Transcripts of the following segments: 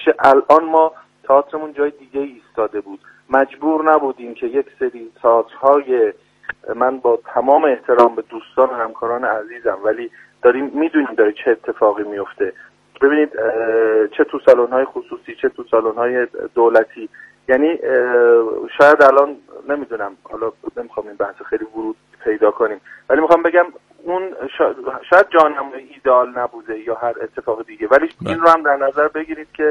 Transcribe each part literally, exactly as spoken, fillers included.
میشه. الان ما تئاترمون جای دیگه ایستاده بود، مجبور نبودیم که یک سری تئاترهای، من با تمام احترام به دوستان و همکاران عزیزم ولی داریم میدونیم داره چه اتفاقی میفته. ببینید چه تو سالن‌های خصوصی چه تو سالن‌های دولتی، یعنی شاید الان نمیدونم، حالا نمیخوام این بحث خیلی ورود پیدا کنیم، ولی میخوام بگم اون شاید جانمای ایدئال نبوده یا هر اتفاق دیگه، ولی این رو هم در نظر بگیرید که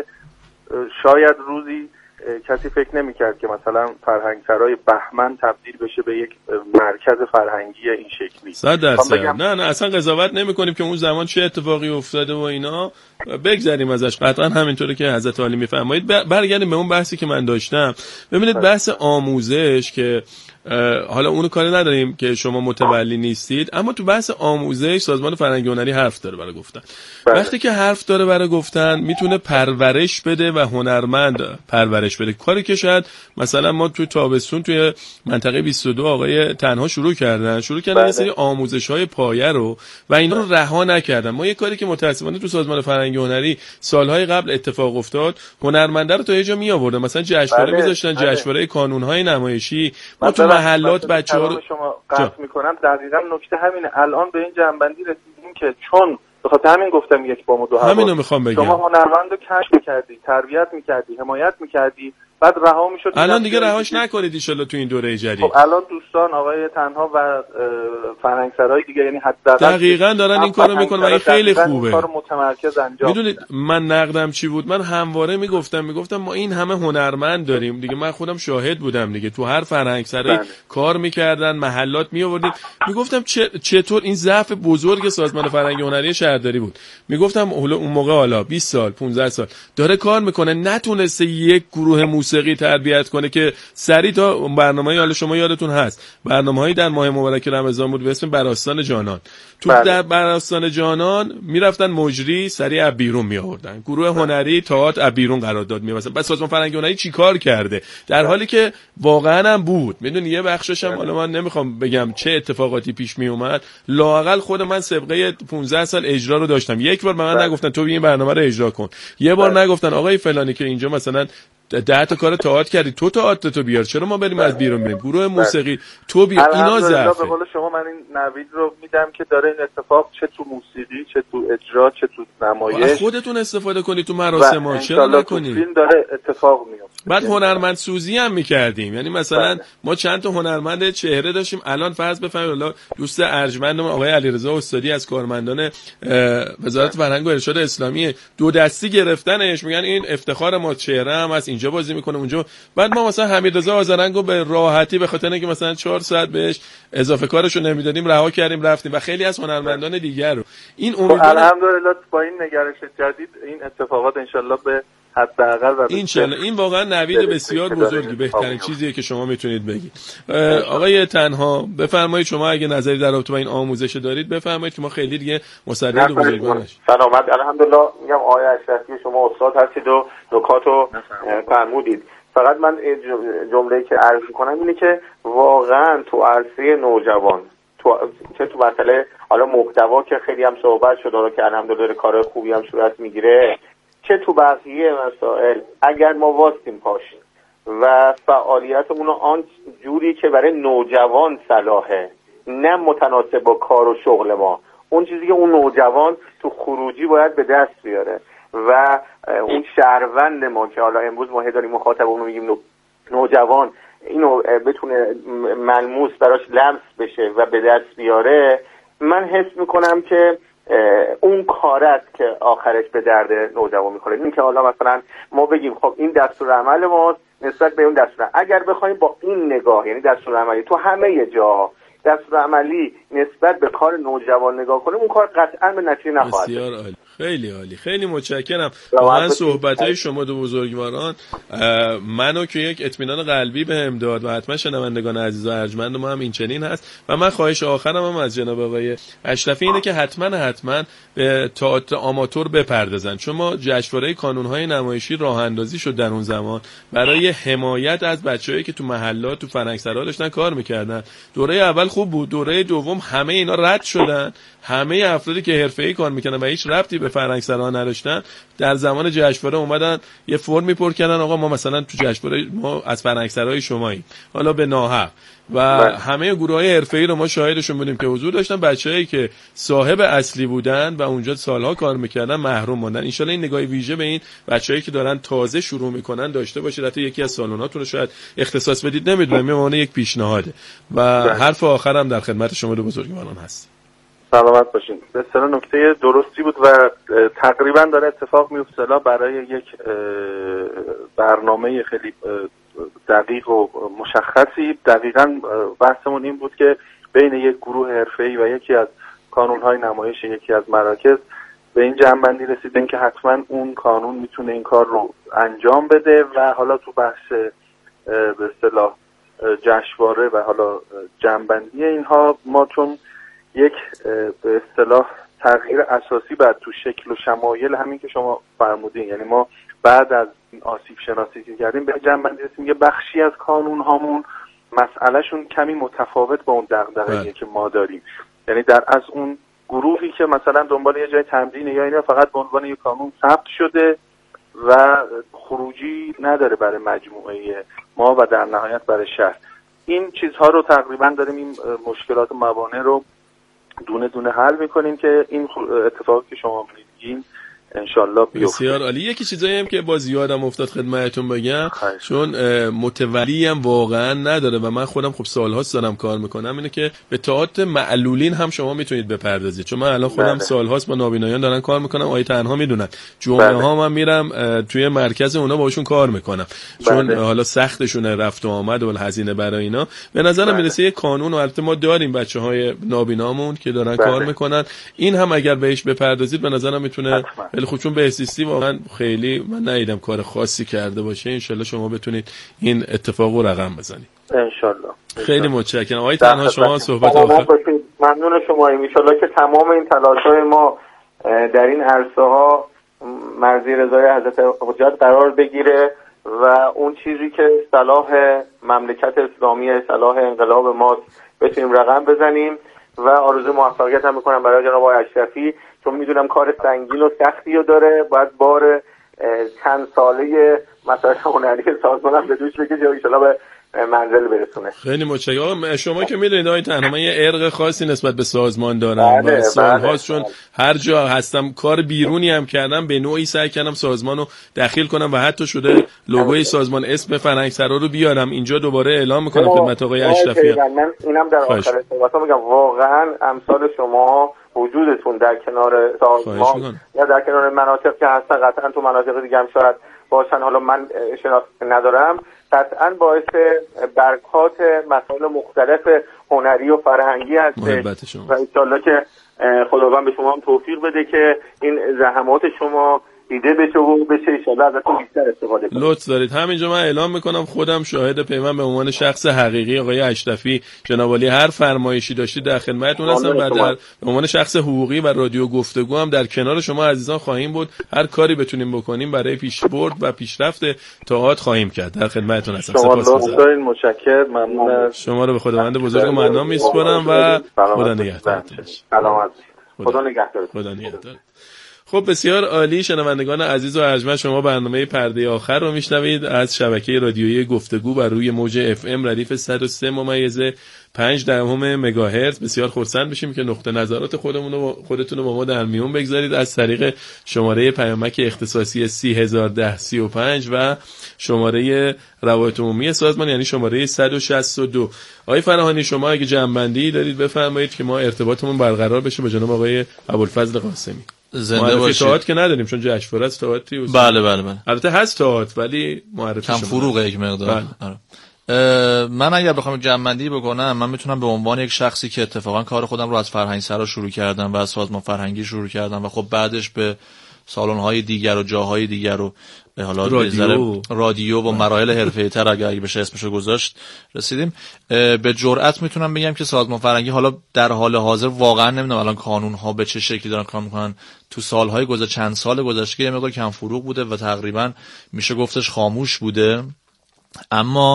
شاید روزی کسی فکر نمی‌کرد که مثلا فرهنگسرای بهمن تبدیل بشه به یک مرکز فرهنگی این شکلی. صد درصد. نه نه اصلا قضاوت نمی‌کنیم که اون زمان چه اتفاقی افتاده و اینا، بگذریم ازش. قطعا همینطوره که حضرت عالی میفرمایید. برگردیم به اون بحثی که من داشتم. ببینید بحث آموزش که حالا اونو کاری نداریم که شما متولی نیستید، اما تو بحث آموزش سازمان فرهنگی هنری حرف داره برای گفتن. بله. وقتی که حرف داره برای گفتن میتونه پرورش بده و هنرمند پرورش بده، کاری که شاید مثلا ما تو تابستون توی منطقه بیست و دو آقای تنها شروع کردن شروع کردن بله. یه سری آموزش‌های پایه رو و اینا رو رها نکردن. ما یه کاری که متأسفانه تو سازمان فرهنگی هنری سالهای قبل اتفاق افتاد، هنرمندا رو تا یه جا می آوردن، مثلا جشنواره بله. می‌ذاشتن، جشنواره کانون‌های نمایشی، ما تو محلات بچه‌ها رو شما قطع می‌کنم. دقیقاً نکته همینه. الان به این جنبندی رسیدیم که چون بخاطر همین گفتم یک بام و دو هوا، همینو میخوام بگم، شما هنرمند رو کشف می‌کردی، تربیت می‌کردی، حمایت می‌کردی، بعد رها می‌شد. الان دیگه رهاش نکنید ان شاءالله تو این دوره جدید. خب الان دوستان آقای تنها و فرهنگسرای دیگه، یعنی حداقل دقیقاً دارن این کارو میکنن و این خیلی خوبه. کارو متمرکز انجام میدونید من نقدم چی بود؟ من همواره میگفتم میگفتم ما این همه هنرمند داریم دیگه، من خودم شاهد بودم دیگه، تو هر فرهنگسرای کار میکردن، محلات میآوردیم. میگفتم چطور این ضعف بزرگ سازمان فرهنگی هنری شهرداری بود. میگفتم اون موقع حالا بیست سال پانزده سال داره کار میکنه، نتونسته یک گروه موسیقی تربیت کنه که سری تا برنامه‌ای، حالا شما یادتون هست برنامه‌ای در ماه مبارک رمضان بود به اسم براستان جانان. تو بله. در براستان جانان میرفتن مجری سری از بیرون می آوردن، گروه بله. هنری تئاتر از بیرون قرارداد می‌بستن. بس سازمان فرهنگی هنری چیکار کرده؟ در بله. حالی که واقعا هم بود، میدونی یه بخشش هم حالا من نمیخوام بگم چه اتفاقاتی پیش می اومد، لااقل خود من سابقه پانزده سال اجرا رو داشتم. یک بار به من بله. نگفتن تو این برنامه رو اجرا کن، یه بار بله. نگفتن آقای فلانی که اینجا مثلا ده تا کار تئاتر کردی، تو تئاتر تو بیار، چرا ما بریم از بیرون بریم؟ گروه موسیقی تو بیار. اینا ضعفه. به قول شما من این نوید رو میدم که داره این اتفاق چه تو موسیقی چه تو اجرا چه تو نمایش خودتون استفاده کنید تو مراسم ها، چرا نکنید؟ فیلم داره اتفاق میفته. بعد هنرمند سوزی هم میکردیم، یعنی مثلا ما چند تا هنرمند چهره داشتیم. الان فرض بفرمایید الله دوست ارجمندم آقای علیرضا استادی از کارمندان وزارت فرهنگ و ارشاد اسلامی دو دستی گرفتنش، میگن این افتخار ما، چهره هم از اینجا بازی میکنه اونجا. بعد ما مثلا حمیدرضا آذرنگو به راحتی به خاطر اینکه مثلا چهار ساعت بهش اضافه کارشو نمیدادیم رها کردیم رفتیم، و خیلی از هنرمندان دیگر رو این امیدوارم الحمدلله با این نگرش جدید این اتفاقات انشالله به حداقل و انشالله. این واقعا نوید بسیار بزرگی، بهترین چیزیه که شما میتونید بگید. آقای تنها بفرمایید شما اگه نظری در رابطه با این آموزش دارید بفرمایید که ما خیلی دیگه مصدق بزرگوار نشیم. سلامت. الحمدلله. میگم آقای اشرفی شما استاد هستید و نکاتو فرمودید. فقط من جمله‌ای که عرض می‌کنم اینه که واقعا تو عرصه نوجوان تو چه تو مسئله حالا محتوا که خیلی هم صحبت شده رو که الحمدلله کار خوبی هم صورت میگیره، چه تو بقیه مسائل اگر ما واسطیم پاشیم و فعالیتمون رو آن جوری که برای نوجوان صلاحه، نه متناسب با کار و شغل ما، اون چیزی که اون نوجوان تو خروجی باید به دست بیاره و اون شهروند ما که حالا امروز ما داریم مخاطبمون رو میگیم نوجوان، اینو بتونه ملموس براش لمس بشه و به دست بیاره، من حس میکنم که اون کارت که آخرش به درد نوجوان میخوره. این که حالا مثلا ما بگیم خب این دستور عمل ماست نسبت به اون دستور، اگر بخوایم با این نگاه، یعنی دستور عملی تو همه جا دستور عملی نسبت به کار نوجوان نگاه کنیم، اون کار قطعا به نتیجه نخواهد. بسیار عالی، خیلی عالی، خیلی متشکرم. واقعا صحبت‌های شما دو بزرگواران منو که یک اطمینان قلبی بهم داد و حتما شنوندگان عزیز و ارجمند ما هم این چنین هست. و من خواهش آخرم هم از جناب آقای اشرفی اینه که حتما حتما به تئاتر آماتور بپردازن، چون ما جشنواره کانون‌های نمایشی راه اندازی شد در اون زمان برای حمایت از بچه‌هایی که تو محلات تو فرهنگسرا داشتن کار می‌کردن. دوره اول خوب بود، دوره دوم همه اینا رد شدن، همه افرادی که حرفه‌ای کار می‌کردن و هیچ ربطی به به فرهنگسرا نداشتن، در زمان جشنواره اومدن یه فرمی پر کردن آقا ما مثلا تو جشنواره ما از فرهنگسرای شماییم، حالا به ناحق و بله. همه گروه‌های حرفه‌ای رو ما شاهدشون بودیم که حضور داشتن، بچه‌ای که صاحب اصلی بودن و اونجا سالها کار میکردن محروم موندن. ان شاءالله این نگاه ویژه به این بچه‌ای که دارن تازه شروع میکنن داشته باشید. حتی یکی از سالناتون رو شاید اختصاص بدید، نمیدونم، میمونه یک پیشنهاده. و بله. حرف آخرم در خدمت شما دو بزرگواران هست. سلامت باشین. به اصطلاح نکته درستی بود و تقریبا داره اتفاق میفته برای یک برنامه خیلی دقیق و مشخصی. دقیقاً بحثمون این بود که بین یک گروه حرفه‌ای و یکی از کانون‌های نمایش یکی از مراکز به این جنبندی رسیدیم که حتما اون کانون میتونه این کار رو انجام بده و حالا تو بحث به اصطلاح جشنواره و حالا جنبندی اینها ما چون یک به اصطلاح تغییر اساسی بعد تو شکل و شمایل همین که شما فرمودین، یعنی ما بعد از این آسیب شناسی که کردیم به جنبندی رسیدیم یه بخشی از کانون هامون مسئلهشون کمی متفاوت با اون دغدغه‌ای که ما داریم، یعنی در از اون گروهی که مثلا دنبال یه جای تمرین یا اینا فقط به عنوان یک کانون ثبت شده و خروجی نداره برای مجموعه ما و در نهایت برای شهر. این چیزها رو تقریبا داریم این مشکلات موانع رو دونه دونه حل میکنیم که این اتفاقی که شما میگین انشالله بیفته. بسیار عالی. یکی چیزایی هم که باز یادم افتاد خدمتتون بگم، چون متولی هم واقعا نداره و من خودم خب سالهاست دارم کار میکنم، اینه که به تئاتر معلولین هم شما میتونید بپردازید. چون من الان خودم بله. سالهاست با نابینایان دارن کار میکنم، آیه تنها میدونن جمعه بله. ها من میرم توی مرکز اونا باشون کار میکنم، چون بله. حالا سختشونه رفت و آمد و هزینه برای اینا. به نظرم بله. میرسه یه قانون و البته ما داریم بچهای نابینامون که دارن بله. کار میکنن، این هم اگر بهش بپردازید به نظرم میتونه خب چون بهسیستی واقعا خیلی من ندیدم کار خاصی کرده باشه. انشالله شما بتونید این اتفاق رو رقم بزنید. انشالله. خیلی متشکرم. آقای تنها شما صحبت آخر. ممنون شما. ان شاءالله که تمام این تلاش‌های ما در این عرصه‌ها مرزی رضای حضرت حجت قرار بگیره و اون چیزی که صلاح مملکت اسلامی، صلاح انقلاب ما بتونیم رقم بزنیم و آرزوی موفقیت هم می‌کنم برای جناب آقای اشرفی، چون میدونم کار سنگین و سختی رو داره، باید بار چند ساله مثلا هنری سازمان هم به دوش بکشه و انشالله به منزل برسونه. خیلی متشکرم. شما که میدونید آقای تنها من یه ارق خاصی نسبت به سازمان دارم بله، و سالهاست چون بله. هر جا هستم کار بیرونی هم کردم به نوعی سعی کردم سازمانو دخیل کنم و حتی شده لوگوی سازمان اسم فرهنگسرا رو بیارم اینجا دوباره اعلام میکنم خدمت آقای اشرفی. من اینم در آخر صحبتام میگم واقعا امثال شما وجودتون در کنار سازمان یا در کنار مناطق که هستن، قطعا تو مناطق دیگه هم شاید باشن، حالا من شناخت ندارم، قطعا باعث برکات مسائل مختلف هنری و فرهنگی هست و انشالله که خداوند به شما هم توفیق بده که این زحمات شما دیده بشه و بشه انشالله ازتون بیشتر استفاده کنید. لطف دارید. همینجا من اعلام میکنم خودم شاهد پیمان به عنوان شخص حقیقی آقای اشرفی جناب عالی هر فرمایشی داشتید در خدمتتون هستم و در به عنوان شخص حقوقی و رادیو گفتگو هم در کنار شما عزیزان خواهیم بود. هر کاری بتونیم بکنیم برای پیشبرد و پیشرفت تئاتر خواهیم کرد. در خدمتتون هستم. سپاسگزارم. متشکرم. ممنون. شما رو به خداوند بزرگ منام میسپارم و خدا نگهدارتون. سلامت. خدا نگهدار. خدا نگهدار. خب بسیار عالی. شنوندگان عزیز و ارجمند، شما برنامه پرده آخر رو میشنوید از شبکه رادیویی گفتگو بر روی موج اف ام ردیف صد و سه ممیز پنج دهم مگاهرتز. بسیار خرسند میشیم که نقطه نظرات خودمون رو خودتون رو با ما در میون بگذارید از طریق شماره پیامک اختصاصی سی هزار و ده سی و پنج و شماره روابط عمومی سازمان یعنی شماره صد و شصت و دو. آقای فراهانی شما اگه جنبندی دارید بفرمایید که ما ارتباطمون برقرار بشه با جناب آقای ابوالفضل قاسمی. زنده باشید. تئاتر که نداریم چون جشنواره است تئاتری. بله بله بله. البته هست تئاتر ولی معرفی کم فروغه یک مقدار. بله. من اگر بخوام جمع‌بندی بکنم، من میتونم به عنوان یک شخصی که اتفاقا کار خودم رو از فرهنگسرا شروع کردم و از سازمان فرهنگی شروع کردم و خب بعدش به سالن‌های دیگر و جاهای دیگر و حالا رادیو رادیو و مراحل حرفه‌ای‌تر اگر بشه اسمشو گذاشت رسیدیم، به جرئت میتونم بگم که سازمان فرهنگی حالا در حال حاضر واقعا نمیدونم الان کانون‌ها به چه شکلی دارن کار میکنن. تو سال‌های گذشته چند سال گذشته یه مقدار کم فروغ بوده و تقریبا میشه گفتش خاموش بوده، اما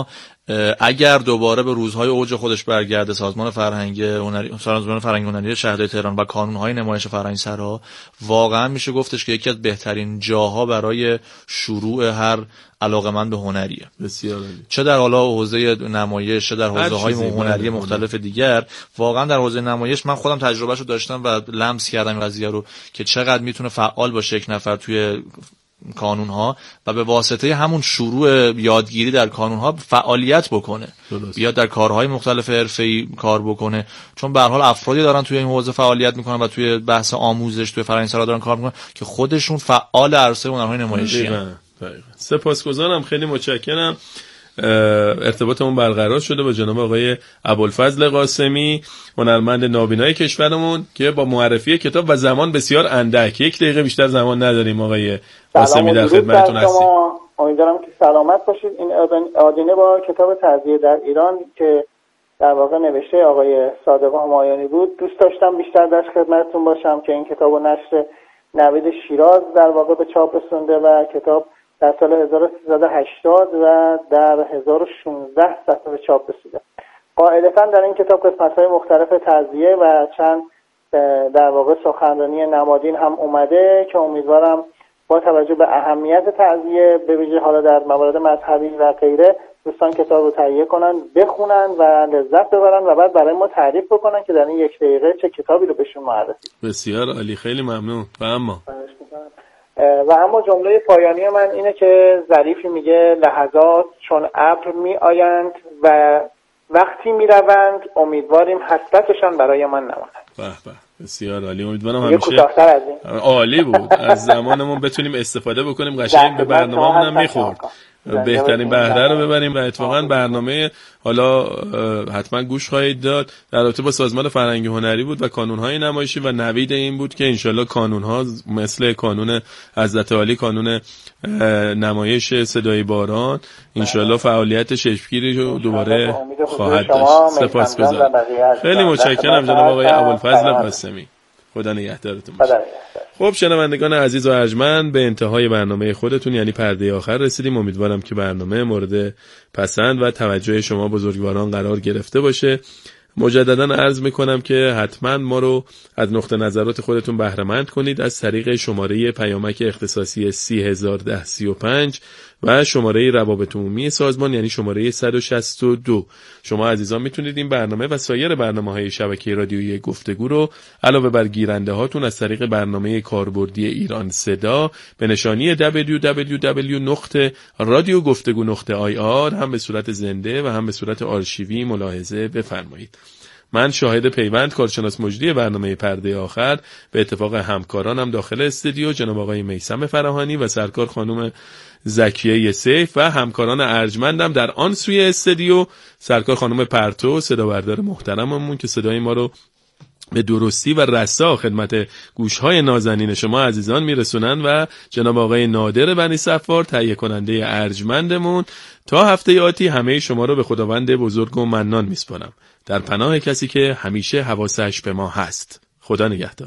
اگر دوباره به روزهای اوج خودش برگرده سازمان فرهنگ هنری سازمان فرهنگ هنری شهرداری تهران و کانون‌های نمایش فرهنگسرا، واقعا میشه گفتش که یکی از بهترین جاها برای شروع هر علاقه‌مند به هنریه. بسیار عالی. چه در حالا حوزه نمایش، چه در حوزه‌های هنری مختلف دیگر. واقعا در حوزه نمایش من خودم تجربهشو داشتم و لمس کردم این قضیه رو که چقدر میتونه فعال باشه یک نفر توی کانون‌ها و به واسطه همون شروع یادگیری در کانون‌ها فعالیت بکنه، بیاد در کارهای مختلف حرفه‌ای کار بکنه، چون به هر حال افرادی دارن توی این حوزه فعالیت میکنن و توی بحث آموزش توی فرهنگسرا دارن کار میکنن که خودشون فعال عرصه هنرهای نمایشی هستن. سپاسگزارم، خیلی متشکرم. ارتباطمون برقرار شده با جناب آقای ابوالفضل قاسمی، هنرمند نابینای کشورمون که با معرفی کتاب و زمان بسیار اندک، یک دقیقه بیشتر زمان نداریم. آقای قاسمی در خدمتتون هستیم. امیدوارم که سلامت باشید. این آدینه با کتاب تعزیه در ایران که در واقع نوشته آقای صادق همایونی بود، دوست داشتم بیشتر در خدمتتون باشم که این کتابو نشر نوید شیراز در واقع به چاپ رسونده و کتاب در سال هزار و سیصد و هشتاد و در هزار و شانزده صفحه به چاپ رسیده. قاعدتاً در این کتاب قسمت‌های مختلف تعزیه و چند در واقع سخنرانی نمادین هم اومده که امیدوارم با توجه به اهمیت تعزیه به ویژه حالا در موارد مذهبی و غیره دوستان کتاب رو تهیه کنن، بخونن و لذت ببرن و بعد برای ما تعریف بکنن که در این یک دقیقه چه کتابی رو بهشون معرفی. بسیار عالی، خیلی ممنون. و اما و اما جمله پایانی من اینه که ظریفی میگه لحظات چون ابر می آیند و وقتی می روند امیدواریم حسرتشان برای من نماند. به به، بسیار عالی. امیدوارم همیشه عالی بود از زمانمون بتونیم استفاده بکنیم، قشنگ به برنامه‌مون هم میخورد، بهترین بهره رو ببریم و اتفاقا برنامه حالا حتما گوش خواهید داد در رابطه با سازمان فرهنگ هنری بود و کانون‌های نمایشی و نوید این بود که انشالله کانون‌ها مثل کانون حضرت عالی، کانون نمایش صدای باران، انشالله فعالیت چشمگیری رو دوباره خواهد داشت. سپاسگزارم. خیلی متشکرم جناب آقای ابوالفضل قاسمی. خدا نگهدارتون باشه. خب شنوندگان عزیز و ارجمند، به انتهای برنامه خودتون یعنی پرده آخر رسیدیم. امیدوارم که برنامه مورد پسند و توجه شما بزرگواران قرار گرفته باشه. مجددا عرض میکنم که حتما ما رو از نقطه نظرات خودتون بهره مند کنید از طریق شماره پیامک اختصاصی سی هزار و ده سی و پنج و شماره روابط عمومی سازمان یعنی شماره صد و شصت و دو. شما عزیزان میتونید این برنامه و سایر برنامه‌های شبکه رادیویی گفتگو رو علاوه بر گیرنده هاتون از طریق برنامه کاربردی ایران صدا به نشانی دبلیو دبلیو دبلیو نقطه رادیو گفتگو نقطه آی آر هم به صورت زنده و هم به صورت آرشیوی ملاحظه بفرمایید. من شاهد پیوند کارشناس مجری برنامه پرده آخر به اتفاق همکارانم داخل استودیو جناب آقای میثم فراهانی و سرکار خانم زکیه سیف و همکاران ارجمندم در آن سوی استودیو سرکار خانم پرتو صداوردار محترممون که صدای ما رو به درستی و رسا خدمت گوشهای نازنین شما عزیزان میرسونن و جناب آقای نادر بنی صفار تهیه کننده ارجمندمون. تا هفته آتی همه شما رو به خداوند بزرگ و منان میسپارم در پناه کسی که همیشه حواسش به ما هست. خدا نگهدار.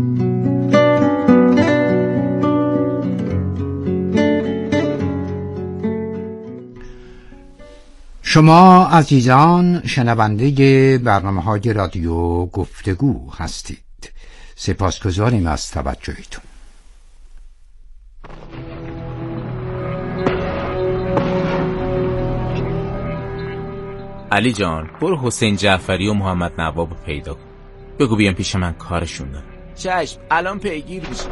شما عزیزان شنونده برنامه‌های رادیو گفتگو هستید. سپاسگزاریم از توجهتون. علی جان برو حسین جعفری و محمد نواب پیدا کن، بگو بیان پیش من کارشون دارم. چشم الان پیگیر میشه.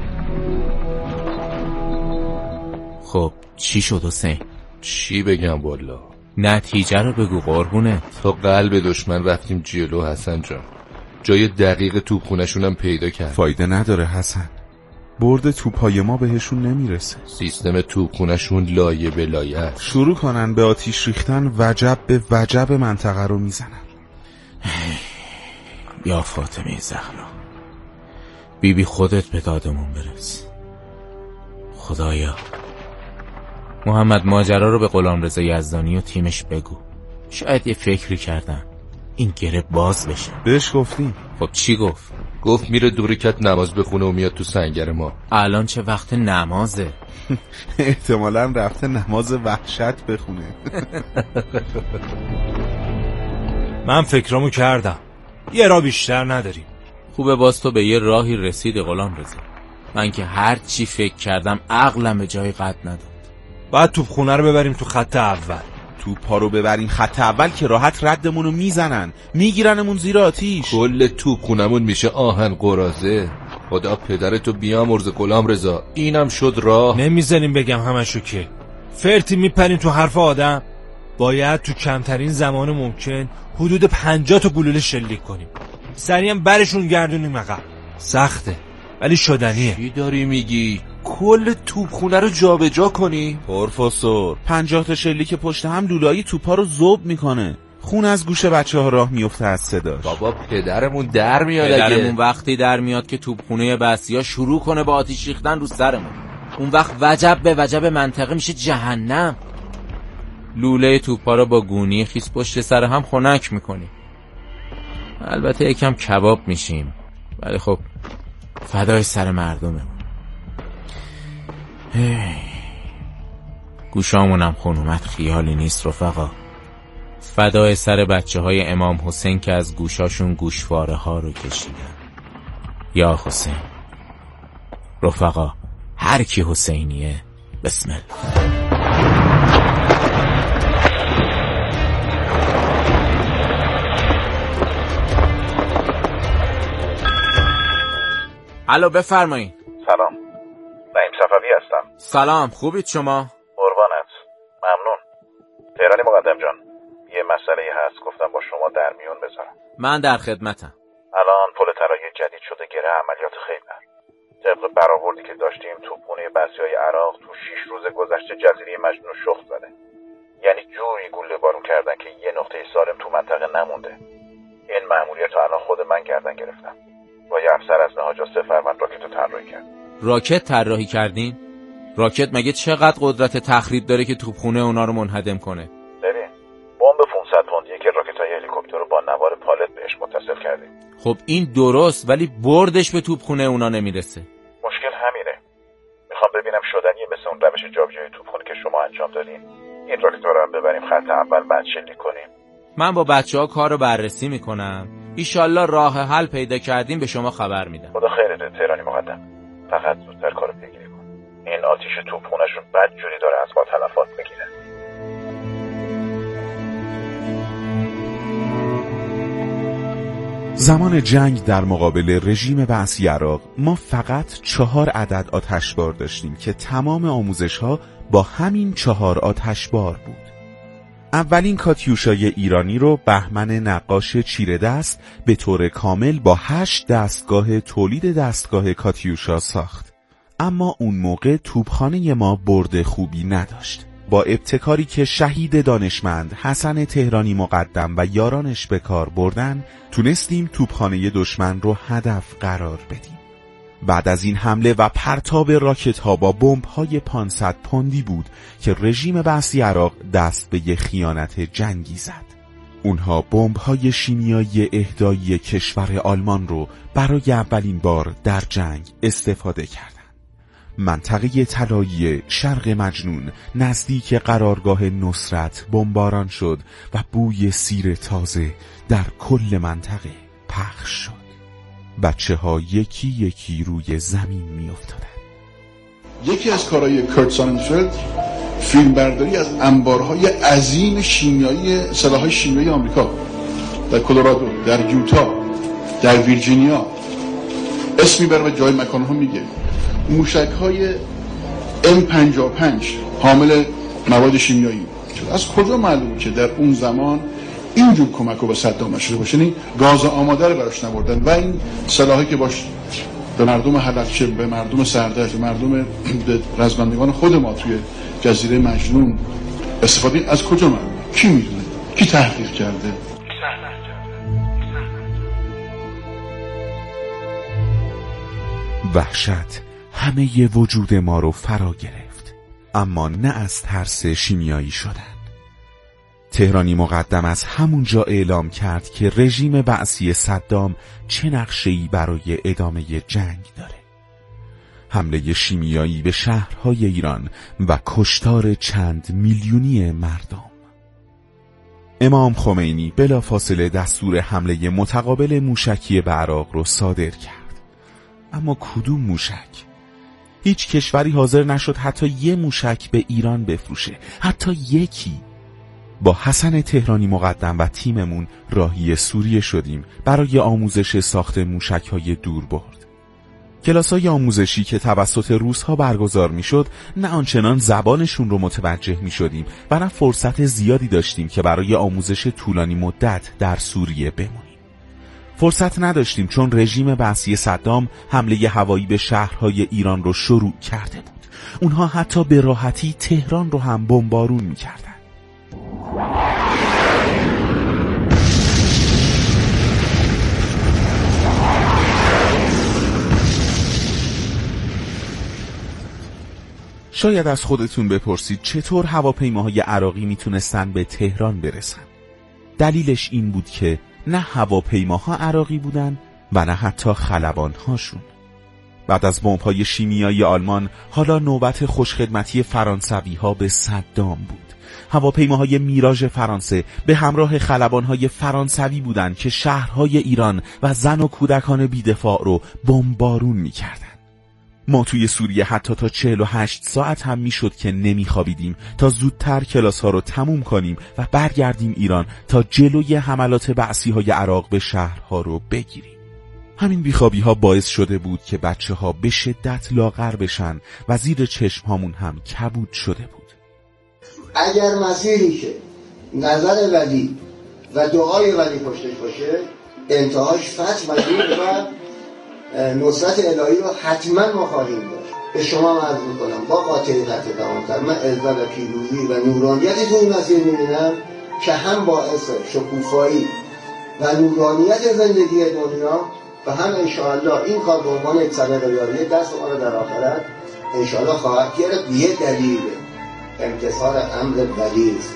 خب چی شد حسین؟ چی بگم والا؟ نتیجه رو بگو قربونه. تا قلب دشمن رفتیم جلو حسن جان، جای دقیق توپخونه‌شون پیدا کرد. فایده نداره حسن، برد توپای ما بهشون نمیرسه. سیستم توپخونه‌شون لایه به لایه است. شروع کنن به آتیش ریختن وجب به وجب منطقه رو میزنن. یا فاطمه زهرا بی بی خودت به دادمون برس. خدایا محمد ماجرا رو به غلامرضا یزدانی و تیمش بگو، شاید یه فکری کردن این گره باز بشه. بهش گفتیم. خب چی گفت؟ گفت میره دو رکعت نماز بخونه و میاد تو سنگر ما. الان چه وقت نمازه؟ احتمالاً رفته نماز وحشت بخونه. من فکرامو کردم، یه راه بیشتر نداریم. خوبه باز تو به یه راهی رسید غلامرضا. من که هر چی فکر کردم عقلم به جای قد نداد. باید توپخونه رو ببریم تو خط اول. توپا رو ببریم خط اول که راحت ردمونو میزنن، میگیرنمون زیر آتیش. کل توپخونمون میشه آهن قرازه. خدا پدرتو بیامرزه غلامرضا، اینم شد راه. نمیذاریم بگم همشو که فرتی میپریم تو حرف آدم. باید تو کمترین زمان ممکن حدود پنجاه تا گلوله شلیک کنیم، سریعا برشون گردونیم عقب. سخته ولی شدنیه. چی داری میگی؟ کل توپخونه رو جابجا کنی؟ پروفسور پنجاه تا شلیک پشت هم لولایی توپا رو ذوب میکنه. خون از گوش بچه ها راه میفته از صداش. بابا پدرمون در میاد. پدرمون وقتی در میاد که توپخونه بسیا شروع کنه با آتیش ریختن رو سرمون. اون وقت وجب به وجب منطقه میشه جهنم. لوله توپا رو با گونی خیس پشت سر هم خنک میکنیم. البته یکم کباب میشیم، ولی خب فدای سر مردممون. گوشامونم خونومت خیالی نیست رفقا. فدای سر بچه های امام حسین که از گوشاشون گوشواره ها رو کشیدن. یا حسین رفقا، هر کی حسینیه بسم الله. الو بفرمایید. سلام، نعیم صفوی هستم. سلام، خوبید شما؟ قربانت، ممنون. تهرانی مقدم جان، یه مسئله هست گفتم با شما در میون بذارم. من در خدمتم. الان پل طلایه جدید شده گره عملیات خیبر. طبق برآوردی که داشتیم توپخونه بسیای عراق تو شیش روز گذشته جزیره مجنون شخم زده. یعنی جوری گوله بارون کردن که یه نقطه سالم تو منطقه نمونده. این مأموریت رو الان خود من گردن گرفتم. با یه افسر از نهاجا سفرمند راکت رو طراحی کرد. راکت طراحی کردین؟ راکت مگه چقدر قدرت تخریب داره که توپخونه اونا رو منهدم کنه؟ ببین، بمب پانصد پوندیه که راکت‌های هلیکوپتر رو با نوار پالت بهش متصل کردیم. خب این درست، ولی بردش به توپخونه اونا نمیرسه. مشکل همینه. میخوام ببینم شدنیه مثل اون روش جابجایی توپخونه که شما انجام دادین. این راکت رو هم ببریم خط اول، بعد شلیک کنیم. من با بچه‌ها کار رو بررسی میکنم. ایشالله راه حل پیدا کردیم به شما خبر میدم. خدا خیرت تهرانی مقدم. فقط زودتر کارو پیگیری کن. این آتیش توپخونه‌شون بدجوری داره از ما تلفات میگیره. زمان جنگ در مقابل رژیم بعثی عراق ما فقط چهار عدد آتشبار داشتیم که تمام آموزش‌ها با همین چهار آتشبار بود. اولین کاتیوشای ایرانی رو بهمن نقاش چیره دست به طور کامل با هشت دستگاه تولید دستگاه کاتیوشا ساخت. اما اون موقع توپخانه ما برد خوبی نداشت. با ابتکاری که شهید دانشمند حسن تهرانی مقدم و یارانش به کار بردن، تونستیم توپخانه دشمن رو هدف قرار بدیم. بعد از این حمله و پرتاب راکت ها با بمب های پانصد پوندی بود که رژیم بعثی عراق دست به یک خیانت جنگی زد. اونها بمب های شیمیایی اهدایی کشور آلمان رو برای اولین بار در جنگ استفاده کردند. منطقه طلایی شرق مجنون نزدیک قرارگاه نصرت بمباران شد و بوی سیر تازه در کل منطقه پخش شد. بچه ها یکی یکی روی زمین می افتادن. یکی از کارهای کرت ساننفلد فیلمبرداری از انبارهای عظیم شیمیایی سلاح‌های شیمیایی آمریکا در کلرادو، در یوتا، در ویرجینیا، اسمی برای جای مکانها میگه. موشک‌های ام پنجاه و پنج حامل مواد شیمیایی. از کجا معلومه که در اون زمان اینجور کمک رو به صدام نشده باشه؟ یعنی گاز آماده رو براش نبردن و این سلاحی که باش به مردم حلبچه، به مردم سردشت، به مردم رزمندگان خود ما توی جزیره مجنون استفاده از کجا معلومه؟ کی میدونه؟ کی تحقیق کرده؟ وحشت همه ی وجود ما رو فرا گرفت، اما نه از ترس شیمیایی شدن. تهرانی مقدم از همونجا اعلام کرد که رژیم بعثی صدام چه نقشه‌ای برای ادامه جنگ داره. حمله شیمیایی به شهرهای ایران و کشتار چند میلیونی مردم. امام خمینی بلافاصله دستور حمله متقابل موشکی به عراق رو صادر کرد. اما کدوم موشک؟ هیچ کشوری حاضر نشد حتی یه موشک به ایران بفروشه، حتی یکی. با حسن تهرانی مقدم و تیممون راهی سوریه شدیم برای آموزش ساخت موشک‌های دوربرد. کلاس‌های آموزشی که توسط روس‌ها برگزار می‌شد، نه آنچنان زبانشون رو متوجه می‌شدیم و نه فرصت زیادی داشتیم که برای آموزش طولانی مدت در سوریه بمونیم. فرصت نداشتیم چون رژیم بعثی صدام حمله هوایی به شهرهای ایران رو شروع کرده بود. اونها حتی به راحتی تهران رو هم بمبارون می‌کردن. شاید از خودتون بپرسید چطور هواپیماهای عراقی میتونستن به تهران برسن؟ دلیلش این بود که نه هواپیماها عراقی بودن و نه حتی خلبانهاشون. بعد از بمب‌های شیمیایی آلمان، حالا نوبت خوشخدمتی فرانسوی‌ها به صدام بود. هواپیماهای میراژ فرانسه به همراه خلبانهای فرانسوی بودند که شهرهای ایران و زن و کودکان بی‌دفاع رو بمبارون می‌کردند. ما توی سوریه حتی تا چهل و هشت ساعت هم میشد که نمیخوابیدیم تا زودتر کلاس ها رو تموم کنیم و برگردیم ایران تا جلوی حملات بعثی های عراق به شهرها رو بگیریم. همین بیخوابی ها باعث شده بود که بچه ها به شدت لاغر بشن و زیر چشم هامون هم کبود شده بود. اگر مسیری که نظر ولی و دعای ولی پشتش باشه، انتهاش فتح و دین و نصرت الهی رو حتما ما خواهیم داشت. به شما عرض میکنم با قاطعیت تمام‌تر، من عزت و پیروزی و نورانیتی تو این مسیر میبینم که هم باعث شکوفایی و نورانیت زندگی دنیا و هم انشاءالله این کار به عنوان یک سبب یاری دست ما رو در آخرت انشاءالله خواهد گرفت. یه دلیل امتصال امر ولی است.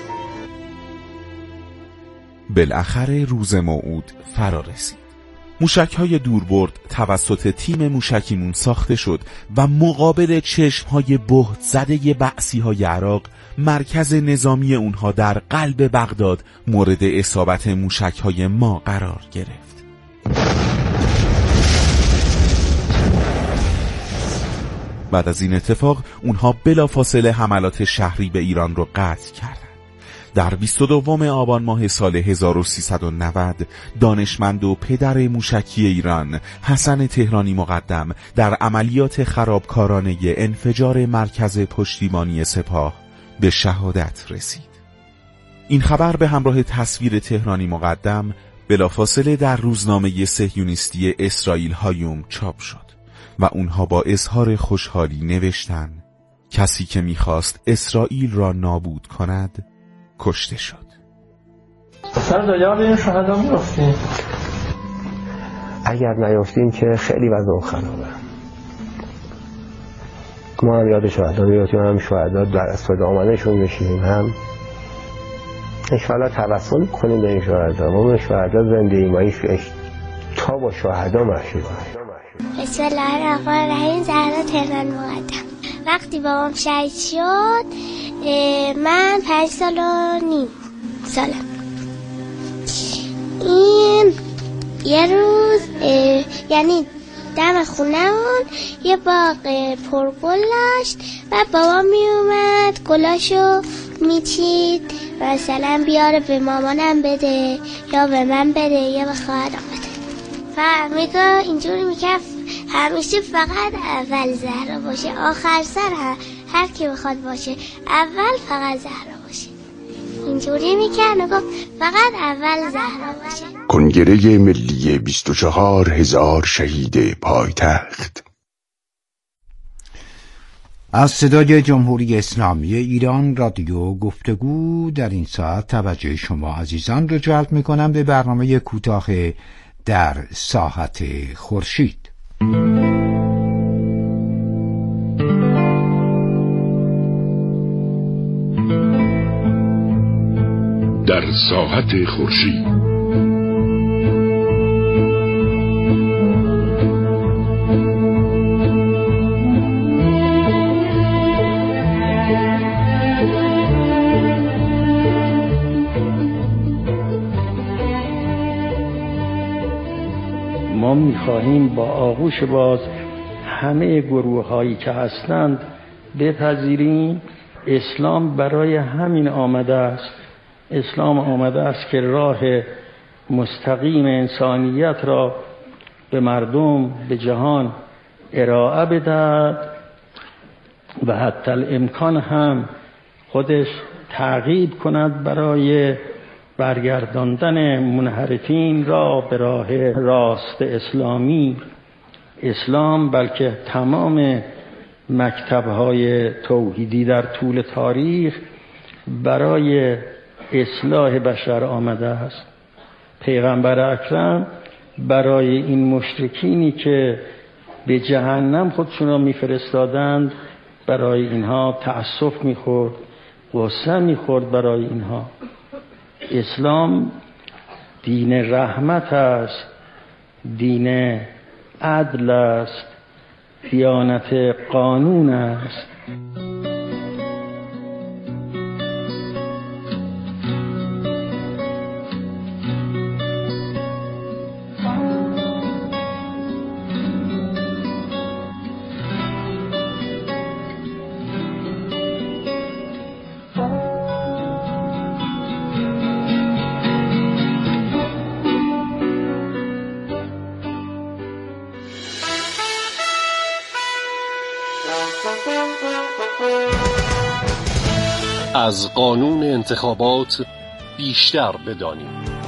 بالاخره روز موعود فرا رسید. موشک‌های دوربرد توسط تیم موشکیمون ساخته شد و مقابل چشم‌های بهت زده بعثی‌های عراق، مرکز نظامی اونها در قلب بغداد مورد اصابت موشک‌های ما قرار گرفت. بعد از این اتفاق اونها بلافاصله حملات شهری به ایران رو قطع کردند. در بیست و دوم آبان ماه سال هزار و سیصد و نود دانشمند و پدر موشکی ایران حسن تهرانی مقدم در عملیات خرابکارانه انفجار مرکز پشتیبانی سپاه به شهادت رسید. این خبر به همراه تصویر تهرانی مقدم بلافاصله در روزنامه صهیونیستی اسرائیل هایوم چاپ شد و اونها با اظهار خوشحالی نوشتند کسی که میخواست اسرائیل را نابود کند کشته شد. سر یاد این شهدا میافتیم. اگر نیافتیم که خیلی وضع خرابه. ما هم یاد شهدا میافتیم، هم شهدا در اسفاد آمدنشون میشیم، هم انشاءالله توسل کنیم به این شهدا. ما به شهدا زنده ایم تا با شهدا محشور. بسم الله الرحمن الرحیم. زهرا تهرانی مقدم. وقتی بابام شهید شد من پنج سال و نیم سالم. این یه روز یعنی دم خونمون یه باغ پرگل داشت و بابا می اومد گلاشو میچید، مثلا بیاره به مامانم بده یا به من بده یا به خواهرم بده و میگه اینجوری میکرد همیشه فقط اول زهرا باشه، آخر سر هر, هر کی بخواد باشه، اول فقط زهرا باشه. اینجوری میکرد، میگفت فقط اول زهرا باشه. کنگره ملی بیست و چهار هزار شهید پایتخت. از صدای جمهوری اسلامی ایران رادیو گفتگو در این ساعت توجه شما عزیزان رو جلب میکنم به برنامه کوتاه در ساحت خورشید. در ساحت خورشید. ما می‌خواهیم با آغوش باز همه گروه‌هایی که هستند بپذیریم اسلام برای همین آمده است. اسلام آمده است که راه مستقیم انسانیت را به مردم، به جهان ارائه بدهد و حتی الامکان هم خودش تعقیب کند برای برگرداندن منحرفین را به راه راست اسلامی. اسلام بلکه تمام مکتب‌های توحیدی در طول تاریخ برای اصلاح بشر آمده است. پیغمبر اکرم برای این مشرکینی که به جهنم خودشون را میفرستادند برای اینها تأسف میخورد، غصه میخورد برای اینها. اسلام دین رحمت است، دین عدل است، دیانت قانون است. از قانون انتخابات بیشتر بدانیم.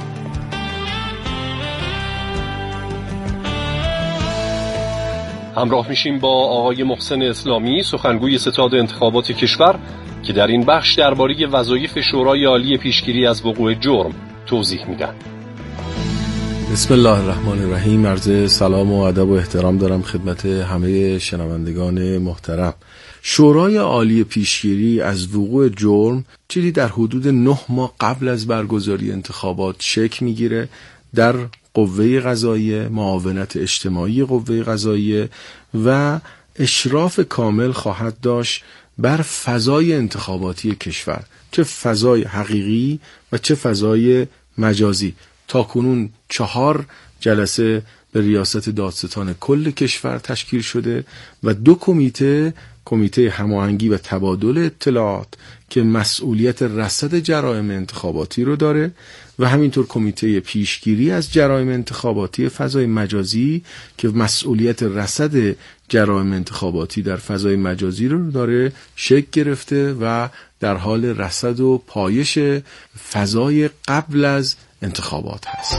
همراه میشیم با آقای محسن اسلامی، سخنگوی ستاد انتخابات کشور، که در این بخش درباره وظایف شورای عالی پیشگیری از وقوع جرم توضیح میدن. بسم الله الرحمن الرحیم. عرض سلام و ادب و احترام دارم خدمت همه شنوندگان محترم. شورای عالی پیشگیری از وقوع جرم چیزی در حدود نه ماه قبل از برگزاری انتخابات شکل میگیره. در قوه قضاییه، معاونت اجتماعی قوه قضاییه و اشراف کامل خواهد داشت بر فضای انتخاباتی کشور، چه فضای حقیقی و چه فضای مجازی. تا کنون چهار جلسه به ریاست دادستان کل کشور تشکیل شده و دو کمیته، کمیته هماهنگی و تبادل اطلاعات که مسئولیت رصد جرایم انتخاباتی رو داره و همینطور کمیته پیشگیری از جرایم انتخاباتی فضای مجازی که مسئولیت رصد جرایم انتخاباتی در فضای مجازی رو داره شکل گرفته و در حال رصد و پایش فضای قبل از انتخابات هست.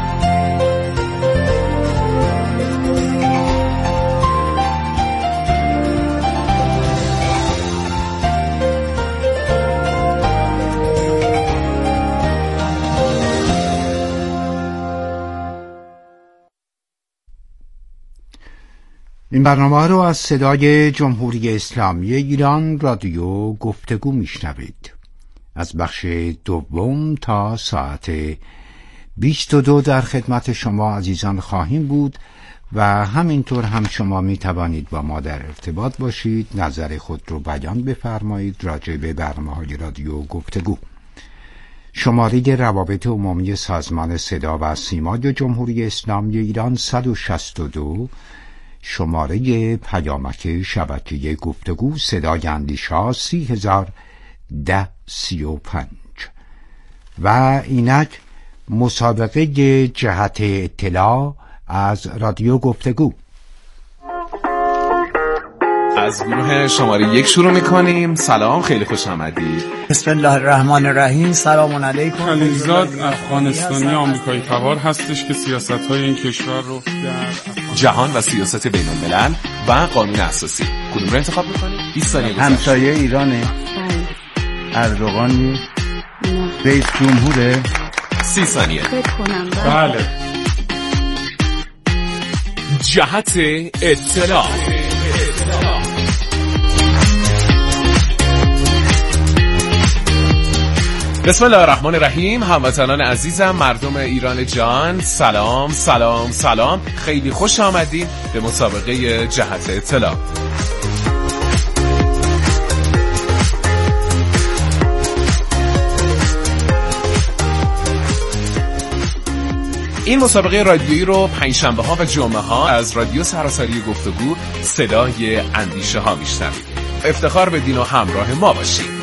این برنامه رو از صدای جمهوری اسلامی ایران رادیو گفتگو میشنوید. از بخش دوم تا ساعت بیست و دو در خدمت شما عزیزان خواهیم بود و همینطور هم شما می توانید با ما در ارتباط باشید، نظر خود رو بیان بفرمایید راجع به برنامه‌های رادیو گفتگو. شماره روابط عمومی سازمان صدا و سیمای جمهوری اسلامی ایران صد و شصت و دو، شماره پیامک شبکه گفتگو صدای اندیش‌ها سی هزار ده سی و پنج و اینک مسابقه جهت اطلاع از رادیو گفتگو. از گروه شماره یک شروع میکنیم. سلام، خیلی خوش آمدید. بسم الله الرحمن الرحیم. سلام علیکم. خلیلزاد افغانستانی آمریکایی تبار هستش که سیاست‌های این کشور رو در جهان و سیاست بین الملل و قانون اساسی کدوم رو انتخاب میکنید؟ بیست ثانیه. همسایه ایرانه. اردوغان نیست. رئیس جمهوره. سی ثانیه. بله. جهت اطلاع. بسم الله الرحمن الرحیم. هموطنان عزیزم، مردم ایران جان، سلام سلام سلام. خیلی خوش آمدین به مسابقه جهت اطلاع. این مسابقه رادیویی رو پنجشنبه ها و جمعه ها از رادیو سراسری گفتگو صدای اندیشه ها میشنوید. افتخار بدین و همراه ما باشید.